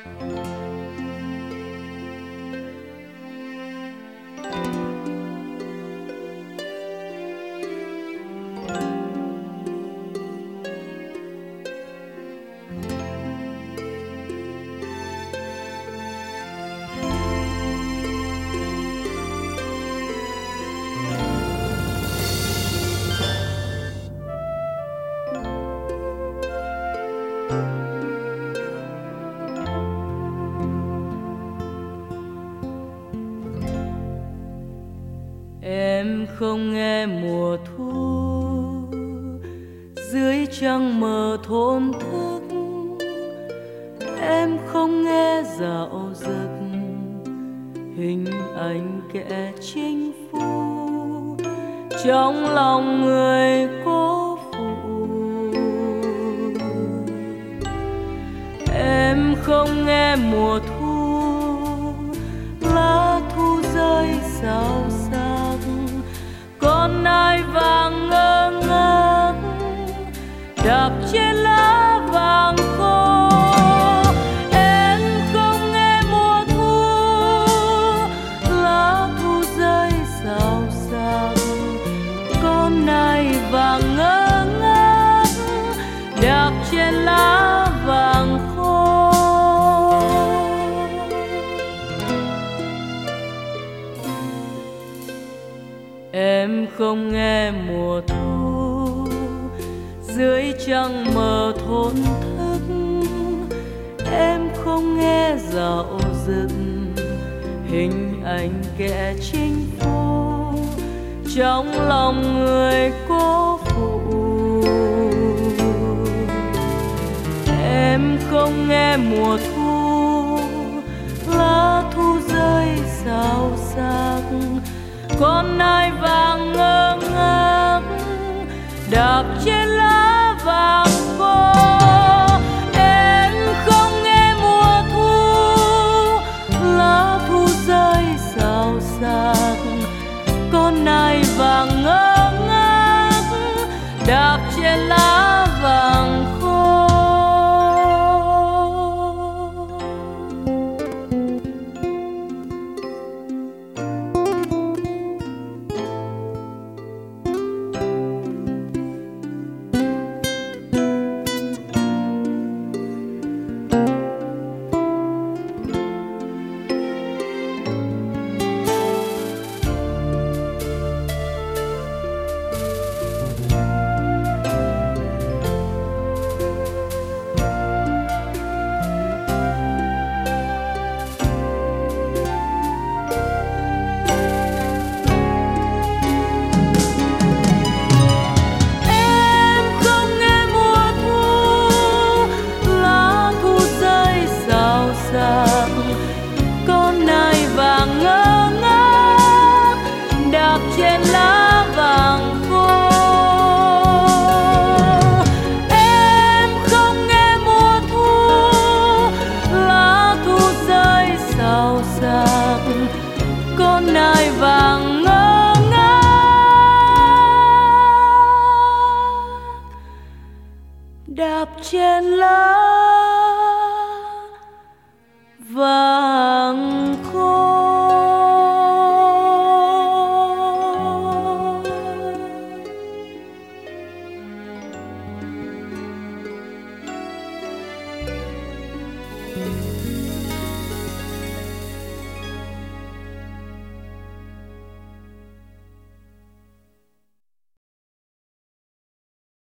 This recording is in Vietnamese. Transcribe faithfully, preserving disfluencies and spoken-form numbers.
Em không nghe mùa thu dưới trăng mờ thổn thức, em không nghe dạo dực hình ảnh kẻ chinh phu trong lòng người cố phụ. Em không nghe mùa thu lá thu rơi xào xạc, con nai vàng ngơ ngác đạp trên lá vàng khô. Em không nghe mùa thu lá thu rơi xào xạc, con nai vàng ngơ ngác đạp trên lá vàng khô. Em không nghe mùa thu dưới trăng mờ thổn thức, em không nghe dạo dực hình ảnh kẻ chinh phu trong lòng người cố phụ. Em không nghe mùa thu lá thu rơi xào xạc, con nai vàng ngơ ngác đạp trên lá vàng khô. Em không nghe mùa thu lá thu rơi xào xạc, con nai vàng ngơ ngác đạp trên lá vàng khô. Con nai vàng ngơ ngác đạp trên lá vàng khô. Em không nghe mùa thu lá thu rơi xào xạc, con nai vàng ngơ ngác đạp trên lá vàng khô.